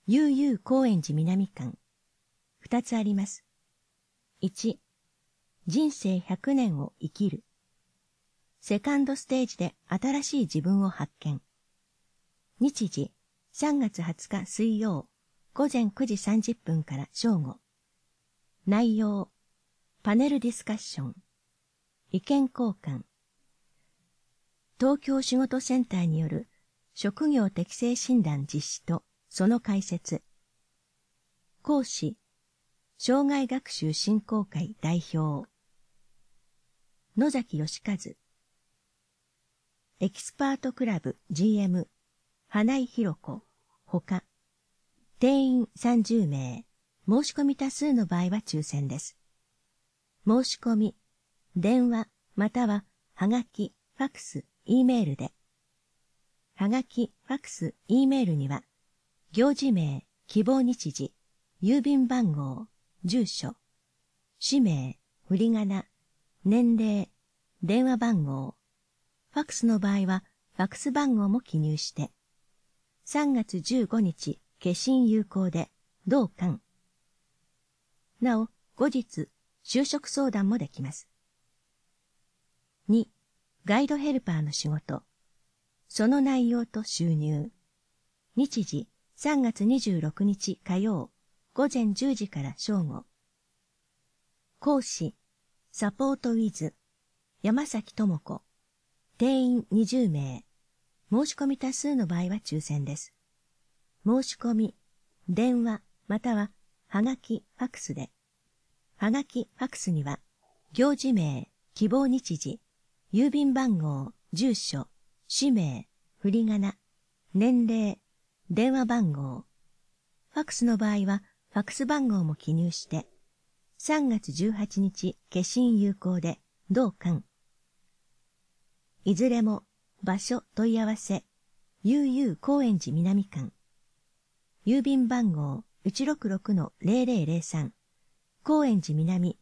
悠々高円寺南館。2つあります。1、人生100年を生きる。セカンドステージで新しい自分を発見。日時、3月20日水曜、午前9時30分から正午。内容、パネルディスカッション。意見交換。東京仕事センターによる職業適性診断実施とその解説。講師、障害学習振興会代表。野崎義和。エキスパートクラブ GM、花井弘子、ほか。定員30名。申し込み多数の場合は抽選です。申し込み、電話またははがき、ファクス、Eメールで。はがき、ファクス、Eメールには、行事名、希望日時、郵便番号、住所、氏名、振り仮名、年齢、電話番号、ファクスの場合はファクス番号も記入して、3月15日、消印有効で、同館。なお、後日、就職相談もできます。2、ガイドヘルパーの仕事。その内容と収入。日時、3月26日火曜、午前10時から正午。講師、サポートウィズ、山崎智子。定員20名。申し込み多数の場合は抽選です。申し込み、電話またははがき、ファクスで。はがき、ファクスには、行事名、希望日時、郵便番号、住所、氏名、振り仮名、年齢、電話番号。ファクスの場合は、ファクス番号も記入して、3月18日、消印有効で、同館。いずれも、場所問い合わせ、悠々高円寺南館。郵便番号 166-0003。高円寺南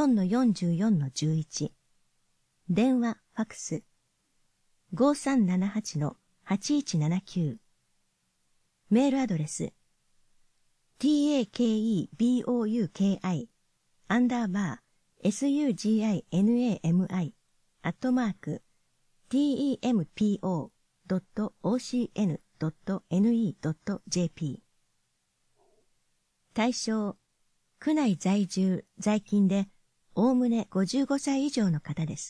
4-44-11。電話、ファクス。5378-8179。メールアドレス。takeib_suginami@tempo.ocn.ne.jp。対象、区内在住、在勤で、おおむね55歳以上の方です。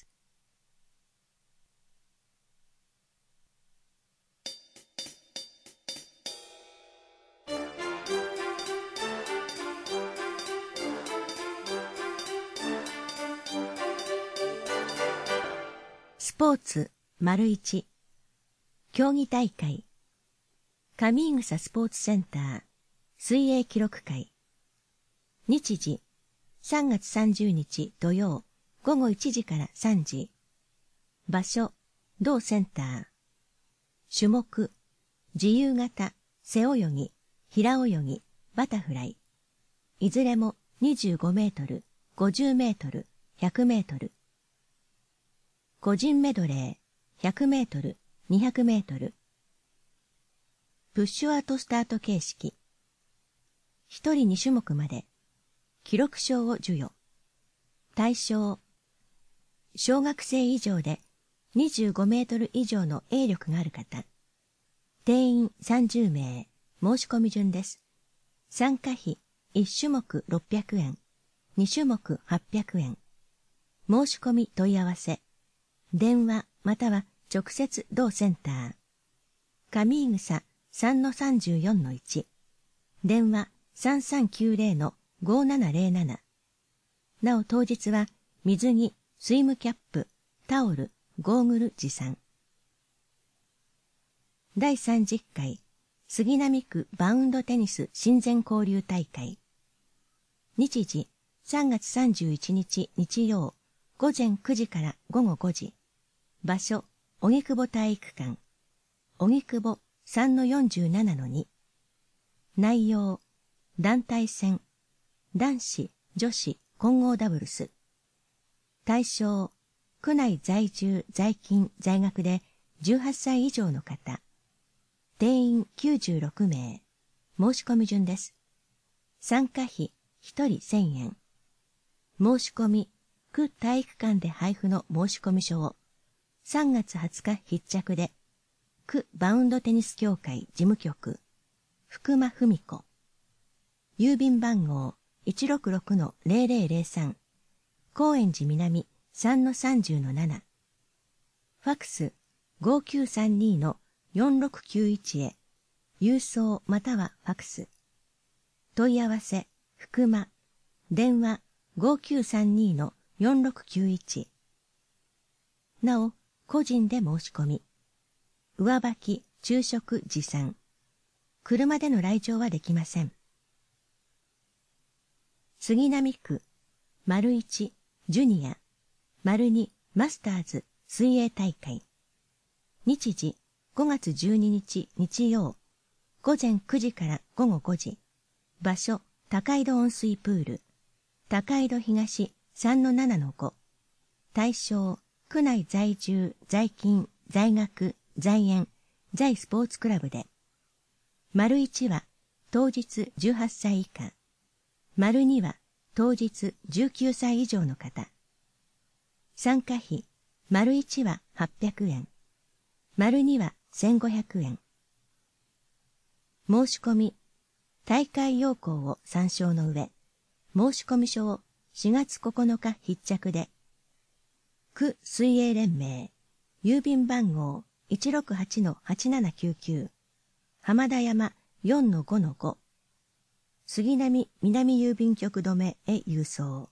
スポーツ、1、競技大会、上井草スポーツセンター、水泳記録会。日時、3月30日土曜、午後1時から3時。場所、同センター。種目、自由形、背泳ぎ、平泳ぎ、バタフライ。いずれも25メートル、50メートル、100メートル。個人メドレー、100メートル、200メートル。プッシュアウトスタート形式。1人2種目まで。記録証を授与。対象。小学生以上で25メートル以上の泳力がある方。定員30名。申し込み順です。参加費1種目600円。2種目800円。申し込み問い合わせ。電話または直接同センター。上井草 3-34-1。電話3390-5707。なお当日は水着、スイムキャップ、タオル、ゴーグル持参。第30回杉並区バウンドテニス親善交流大会。日時3月31日日曜午前9時から午後5時。場所荻窪体育館。荻窪 3-47-2。内容団体戦、男子、女子、混合ダブルス。対象、区内在住、在勤、在学で18歳以上の方。定員96名。 申し込み順です。参加費1人1000円。申し込み、区体育館で配布の申し込み書を3月20日必着で、区バウンドテニス協会事務局、福間文子。郵便番号 166-0003、高円寺南 3-30-7。ファクス 5932-4691 へ、郵送またはファクス。問い合わせ、福間。電話 5932-4691。なお、個人で申し込み。上履き、昼食持参。車での来場はできません。杉並区、1ジュニア、2マスターズ水泳大会。日時、5月12日日曜、午前9時から午後5時。場所、高井戸温水プール。高井戸東 3-7-5。対象、区内在住、在勤、在学、在園、在スポーツクラブで。1は、当日18歳以下。2は、当日19歳以上の方。参加費、1は800円。2は1500円。申し込み、大会要項を参照の上、申し込み書を4月9日必着で、区水泳連盟、郵便番号 168-8799、浜田山 4-5-5、杉並南郵便局止めへ郵送。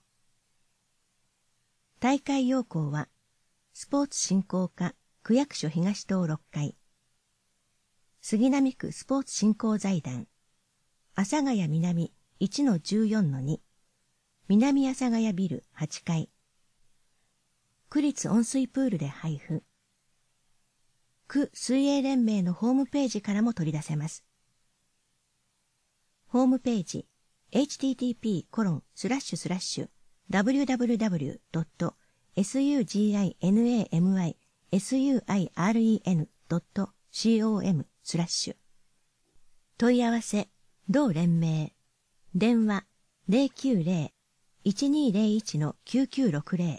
大会要項は、スポーツ振興課区役所東棟6階、杉並区スポーツ振興財団、阿佐ヶ谷南 1-14-2、南阿佐ヶ谷ビル8階、区立温水プールで配布。区水泳連盟のホームページからも取り出せます。ホームページ http://www.suginamisuiren.com/ 問い合わせ、同連盟。電話 090-1201-9960。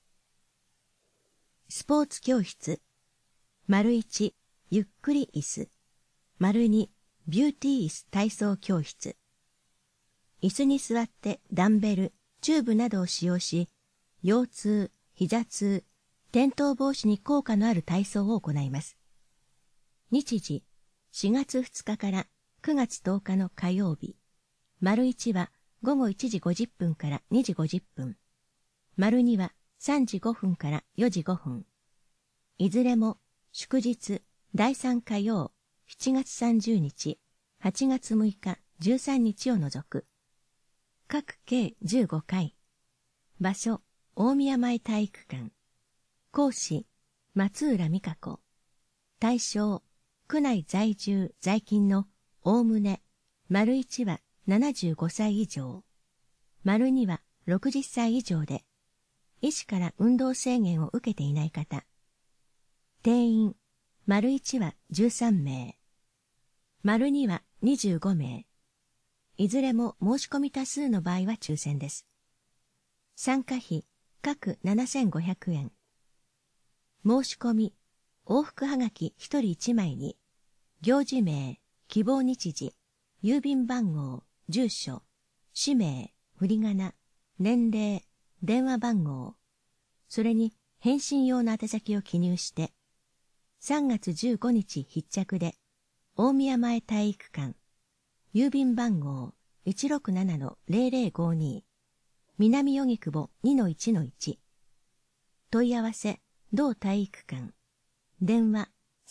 スポーツ教室。1、ゆっくり椅子。2、ビューティー椅子体操教室。椅子に座ってダンベル、チューブなどを使用し、腰痛、膝痛、転倒防止に効果のある体操を行います。日時、4月2日から9月10日の火曜日。1は午後1時50分から2時50分。2は3時5分から4時5分。いずれも祝日、第3火曜、7月30日、8月6日、13日を除く。各計15回。場所、大宮前体育館。講師、松浦美香子。対象、区内在住、在勤のおおむね、1は75歳以上。2は60歳以上で、医師から運動制限を受けていない方。定員、1は13名。2は25名。いずれも申し込み多数の場合は抽選です。参加費、各7500円。申し込み、往復はがき1人1枚に、行事名、希望日時、郵便番号、住所、氏名、振り仮名、年齢、電話番号、それに返信用の宛先を記入して、3月15日必着で、大宮前体育館、郵便番号 167-0052、南荻窪 2-1-1。問い合わせ、同体育館。電話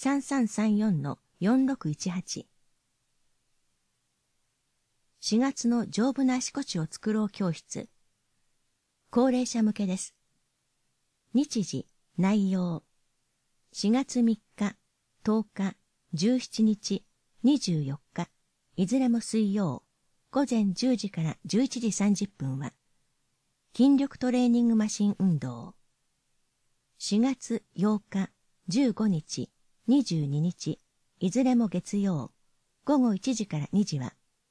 3334-4618。4月の丈夫な足腰を作ろう教室。高齢者向けです。日時、内容。4月3日、10日、17日、24日、いずれも水曜、午前10時から11時30分は、筋力トレーニングマシン運動。4月8日、15日、22日、いずれも月曜、午後1時から2時は、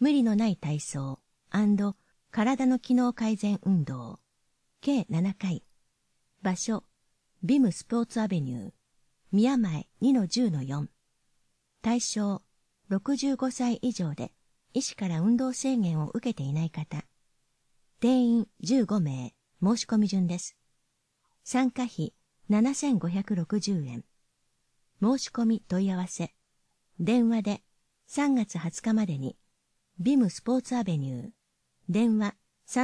無理のない体操&体の機能改善運動。計7回。場所、ビムスポーツアベニュー。宮前 2-10-4。対象、65歳以上で医師から運動制限を受けていない方。定員15名。申し込み順です。参加費7560円。申し込み問い合わせ。電話で3月20日までに、ビムスポーツアベニュー。電話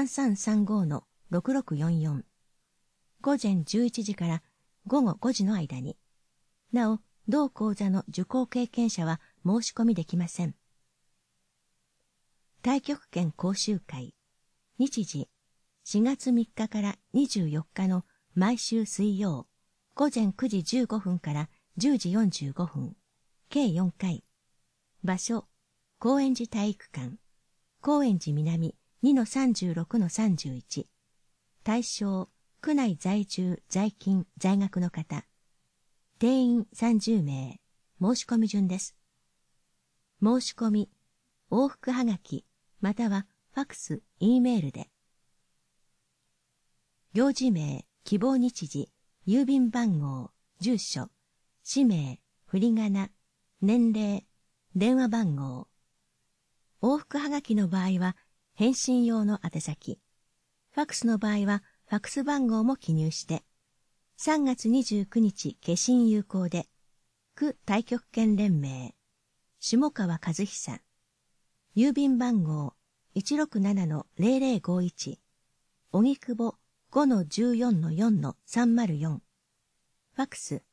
3335-6644。午前11時から午後5時の間に。なお、同講座の受講経験者は申し込みできません。太極拳講習会。日時、4月3日から24日の毎週水曜、午前9時15分から10時45分、計4回。場所、高円寺体育館。高円寺南 2-36-31。対象、区内在住、在勤、在学の方。定員30名。申し込み順です。申し込み、往復はがき、またはファクス、Eメールで。行事名、希望日時、郵便番号、住所、氏名、振り仮名、年齢、電話番号。往復はがきの場合は、返信用の宛先。ファクスの場合は、ファクス番号も記入して、3月29日消印有効で、区太極拳連盟、下川和久。郵便番号 167-0051、荻窪 5-14-4-304。ファクス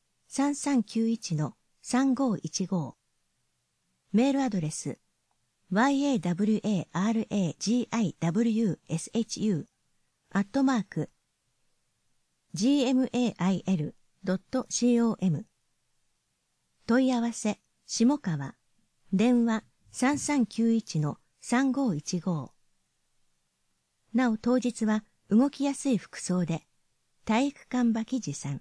3391-3515。メールアドレス yawaragiwsu@gmail.com。 問い合わせ、下川。電話 3391-3515。なお当日は動きやすい服装で、体育館場木持参。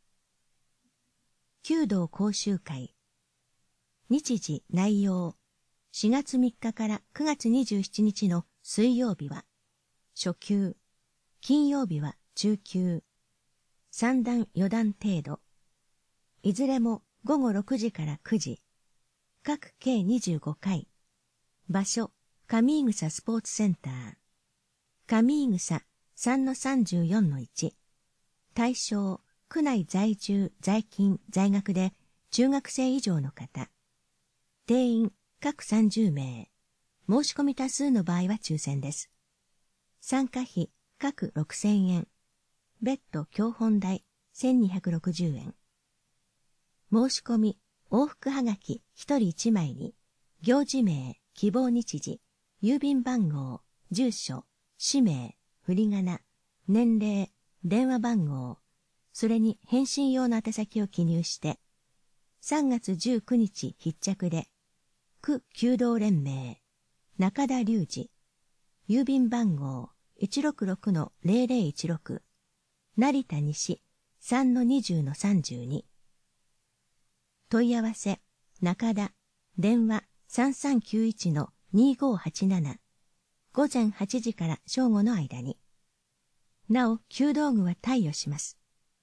弓道講習会。日時、内容。4月3日から9月27日の水曜日は、初級。金曜日は中級。3段4段程度。いずれも午後6時から9時。各計25回。場所、上井草スポーツセンター。上井草 3-34-1。対象、区内在住、在勤、在学で中学生以上の方。定員、各30名。申し込み多数の場合は抽選です。参加費、各6000円。別途教本代、1260円。申し込み、往復はがき1人1枚に、行事名、希望日時、郵便番号、住所、氏名、振り仮名、年齢、電話番号、それに返信用の宛先を記入して、3月19日必着で、区弓道連盟、中田隆二、郵便番号 166-0016、成田西 3-20-32。問い合わせ、中田、電話 3391-2587、午前8時から正午の間に。なお、弓道具は貸与します。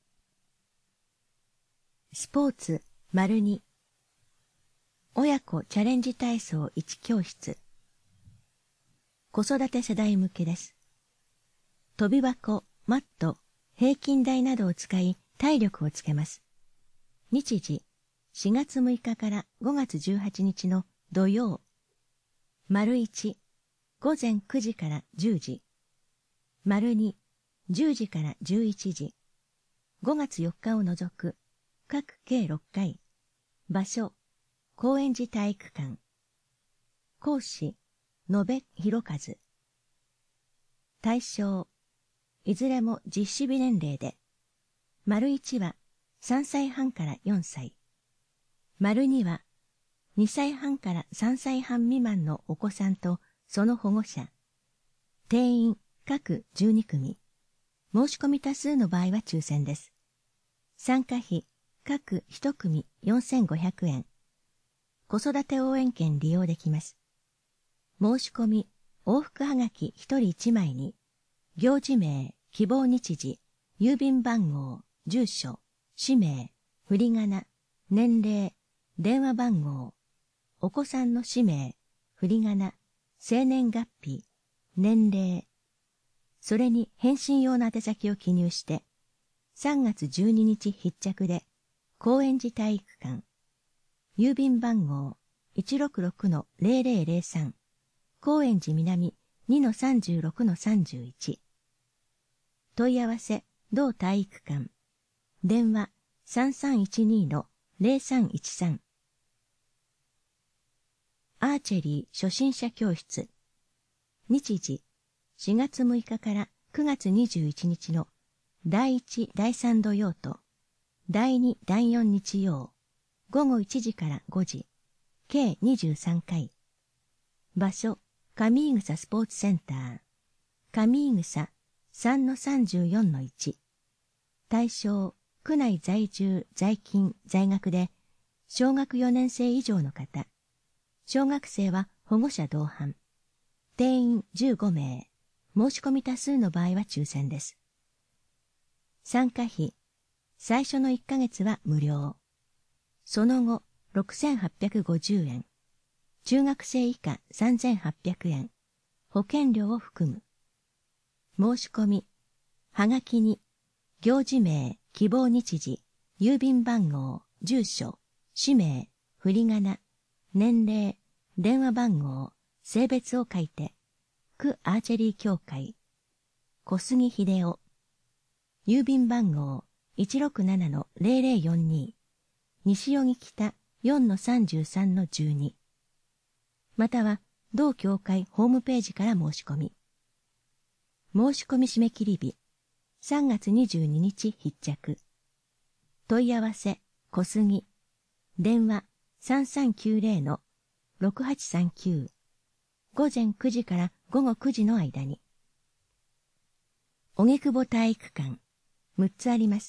スポーツ、2。親子チャレンジ体操1教室。子育て世代向けです。跳び箱、マット、平均台などを使い体力をつけます。日時、4月6日から5月18日の土曜。1、午前9時から10時。2、10時から11時。5月4日を除く、各計6回。場所、高円寺体育館。講師、野部博和。対象、いずれも実施日年齢で、1は3歳半から4歳。2は2歳半から3歳半未満のお子さんとその保護者。定員各12組。申し込み多数の場合は抽選です。参加費各1組4500円。子育て応援券利用できます。 申し込み、往復はがき一人一枚に、行事名、希望日時、郵便番号、住所、氏名、振り仮名、年齢、電話番号、お子さんの氏名、振り仮名、生年月日、年齢、それに返信用の宛先を記入して、3月12日必着で、高円寺体育館、郵便番号 166-0003、高円寺南 2-36-31。問い合わせ、同体育館。電話 3312-0313。アーチェリー初心者教室。日時、4月6日から9月21日の第1、第3土曜と第2、第4日曜、午後1時から5時、計23回。場所、上井草スポーツセンター。上井草 3-34-1。対象、区内在住、在勤、在学で、小学4年生以上の方。小学生は保護者同伴。定員15名。申し込み多数の場合は抽選です。参加費。最初の1ヶ月は無料。その後、6850円。中学生以下3800円。保険料を含む。申し込み。はがきに、行事名、希望日時、郵便番号、住所、氏名、振り仮名、年齢、電話番号、性別を書いて、区アーチェリー協会、小杉秀夫、郵便番号 167-0042、西荻北 4-33-12、または同協会ホームページから申し込み。申し込み締め切り日、3月22日必着。問い合わせ、小杉、電話 3390-6839、午前9時から午後9時の間に。荻窪体育館、6つあります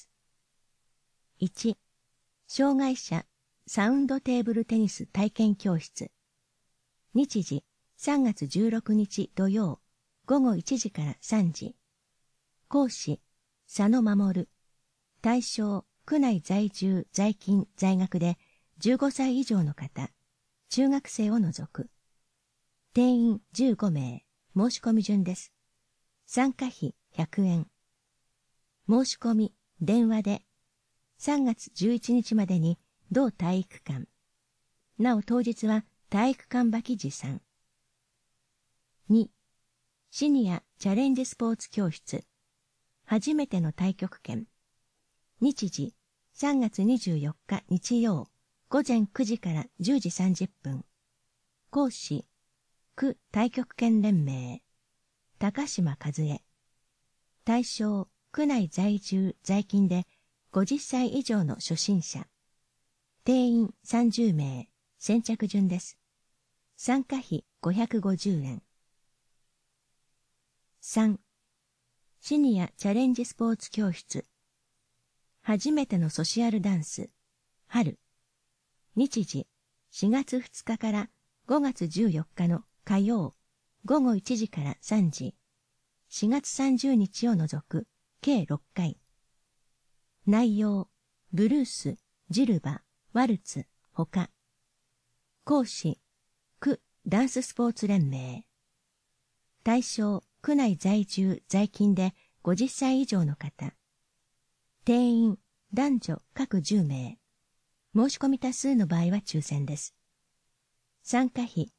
。1、障害者サウンドテーブルテニス体験教室。日時、3月16日土曜、午後1時から3時。講師、佐野守。対象、区内在住、在勤、在学で15歳以上の方、中学生を除く。定員15名、申し込み順です。参加費100円。申し込み、電話で、3月11日までに同体育館。なお当日は体育館履き持参。2、シニアチャレンジスポーツ教室。初めての太極拳。日時、3月24日日曜、午前9時から10時30分。講師、区太極拳連盟、高島和恵。対象、区内在住、在勤で50歳以上の初心者。定員30名、先着順です。参加費550円。3、シニアチャレンジスポーツ教室。初めてのソシアルダンス、春。日時、4月2日から5月14日の火曜、午後1時から3時。4月30日を除く、計6回。内容、ブルース、ジルバ、ワルツ、他。講師、区ダンススポーツ連盟。対象、区内在住、在勤で50歳以上の方。定員、男女各10名。申し込み多数の場合は抽選です。参加費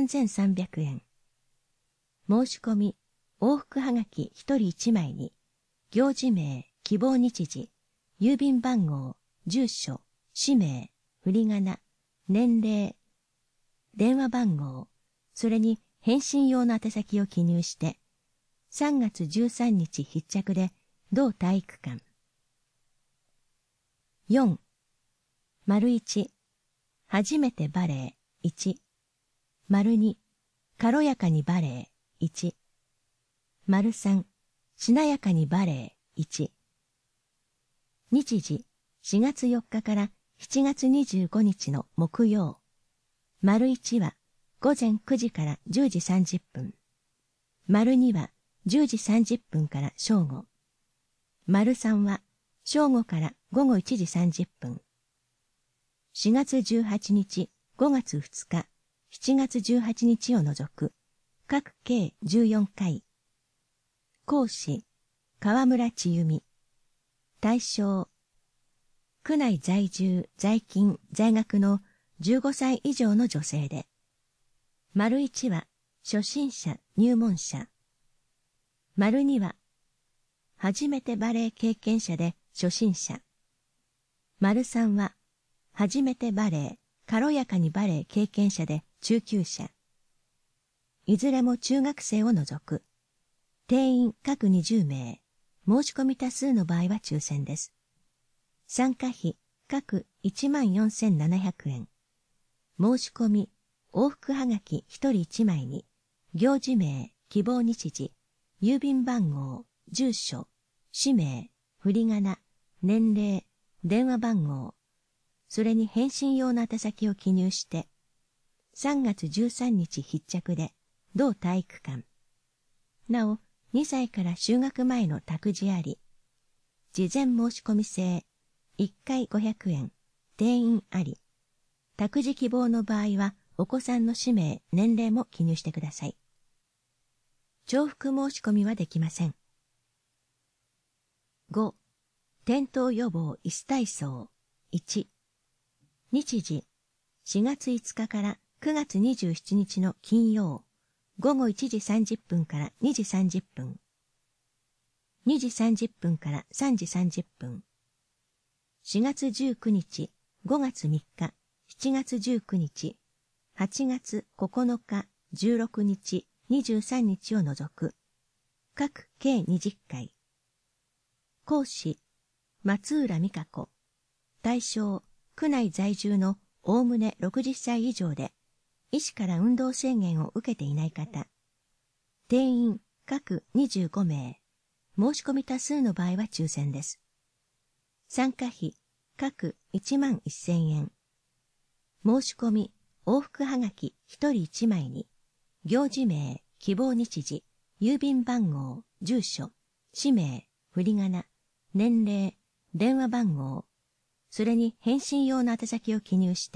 3300円。申し込み、往復はがき1人1枚に、行事名、希望日時、郵便番号、住所、氏名、振り仮名、年齢、電話番号、それに返信用の宛先を記入して、3月13日必着で、同体育館。4、丸1、初めてバレエ、1、丸2、軽やかにバレエ、1、丸3、しなやかにバレエ、1。日時、4月4日から7月25日の木曜。丸1は、 午前9時から10時30分。丸2は10時30分から正午。丸3は正午から午後1時30分。4月18日、5月2日、7月18日を除く、各計14回。講師、河村千由美。対象、区内在住、在勤、在学の15歳以上の女性で、丸1は初心者、入門者。丸2は初めてバレエ経験者で初心者。丸3は初めてバレエ、軽やかにバレエ経験者で中級者。いずれも中学生を除く。定員各20名。申し込み多数の場合は抽選です。参加費各14,700円。申し込み、往復はがき1人1枚に、行事名、希望日時、郵便番号、住所、氏名、振り仮名、年齢、電話番号、それに返信用の宛先を記入して、3月13日必着で、同体育館。なお、2歳から就学前の託児あり、事前申し込み制、1回500円、定員あり。託児希望の場合は、お子さんの氏名、年齢も記入してください。重複申し込みはできません。5. 転倒予防椅子体操。1. 日時、4月5日から9月27日の金曜、午後1時30分から2時30分。2時30分から3時30分。4月19日、5月3日、7月19日、8月9日、16日、23日を除く、各計20回。講師、松浦美香子。対象、区内在住のおおむね60歳以上で、医師から運動制限を受けていない方。定員、各25名。申し込み多数の場合は抽選です。参加費、各11,000円。申し込み、往復はがき1人1枚に、行事名、希望日時、郵便番号、住所、氏名、振り仮名、年齢、電話番号、それに返信用の宛先を記入して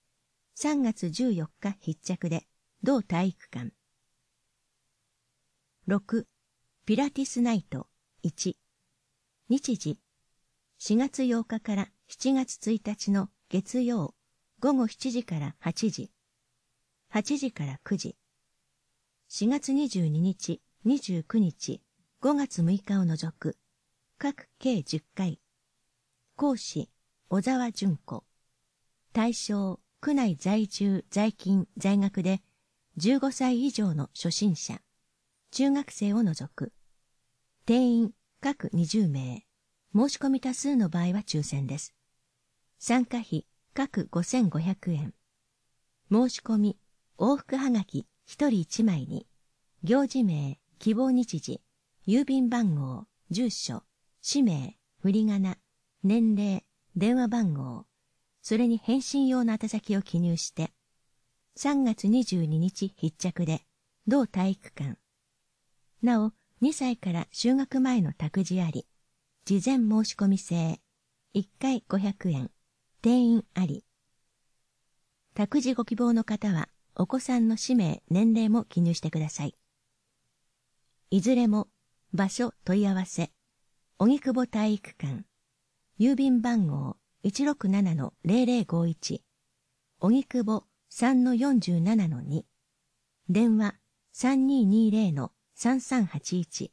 、3月14日必着で、同体育館。6. ピラティスナイト。1. 日時、4月8日から7月1日の月曜、午後7時から8時、8時から9時。4月22日、29日、5月6日を除く、各計10回。講師、小沢純子。対象、区内在住、在勤、在学で、15歳以上の初心者、中学生を除く。定員、各20名。申し込み多数の場合は抽選です。参加費、各5,500円。申し込み、往復はがき1人1枚に、行事名、希望日時、郵便番号、住所、氏名、振り仮名、年齢、電話番号、それに返信用の宛先を記入して、3月22日必着で、同体育館。なお、2歳から就学前の託児あり、事前申し込み制、1回500円、定員あり。託児ご希望の方は、お子さんの氏名、年齢も記入してください。いずれも、場所問い合わせ、荻窪体育館、郵便番号 167-0051、荻窪 3-47-2、電話 3220-3381。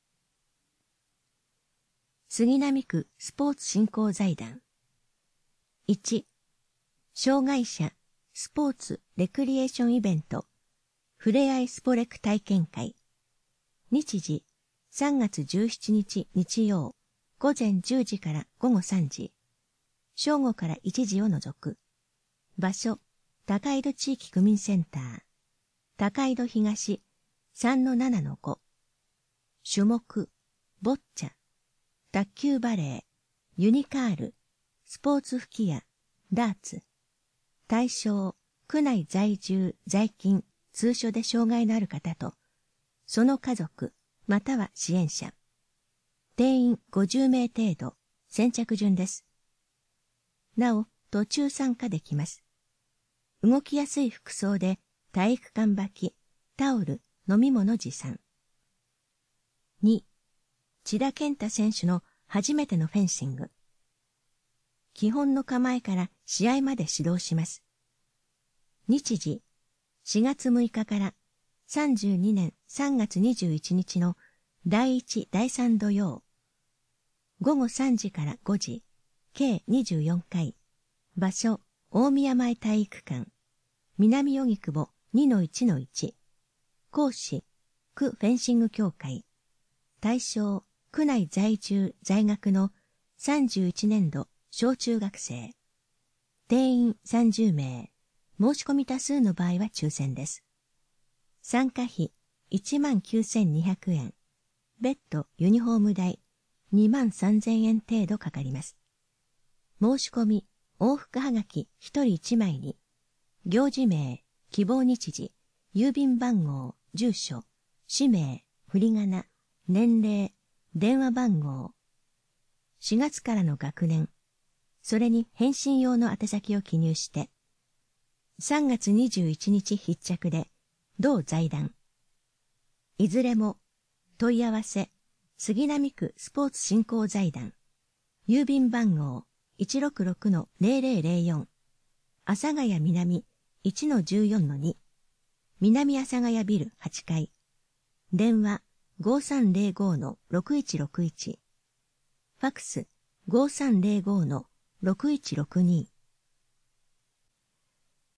杉並区スポーツ振興財団。1、障害者スポーツレクリエーションイベント、ふれあいスポレク体験会。日時、3月17日日曜、午前10時から午後3時。正午から1時を除く。場所、高井戸地域区民センター。高井戸東 3-7-5。種目、ボッチャ、卓球バレー、ユニカール、スポーツ吹き矢、ダーツ。対象、 区内在住、在勤、通所で障害のある方と、その家族、または支援者。定員50名程度、先着順です。なお、途中参加できます。動きやすい服装で体育館履き、タオル、飲み物持参。2、千田健太選手の初めてのフェンシング。基本の構えから試合まで指導します。日時、4月6日から32年3月21日の第1、第3土曜。午後3時から5時、計24回。場所、大宮前体育館。南荻窪 2-1-1。講師、区フェンシング協会。対象、区内在住、在学の31年度小中学生。定員30名。申し込み多数の場合は抽選です。参加費19,200円。別途ユニフォーム代23,000円程度かかります。申し込み、往復はがき1人1枚に、行事名、希望日時、郵便番号、住所、氏名、振り仮名、年齢、電話番号。4月からの学年、それに返信用の宛先を記入して、3月21日必着で、同財団。いずれも、問い合わせ、杉並区スポーツ振興財団。郵便番号 166-0004。阿佐ヶ谷南 1-14-2。南阿佐ヶ谷ビル8階。電話 5305-6161。ファクス 5305-6162。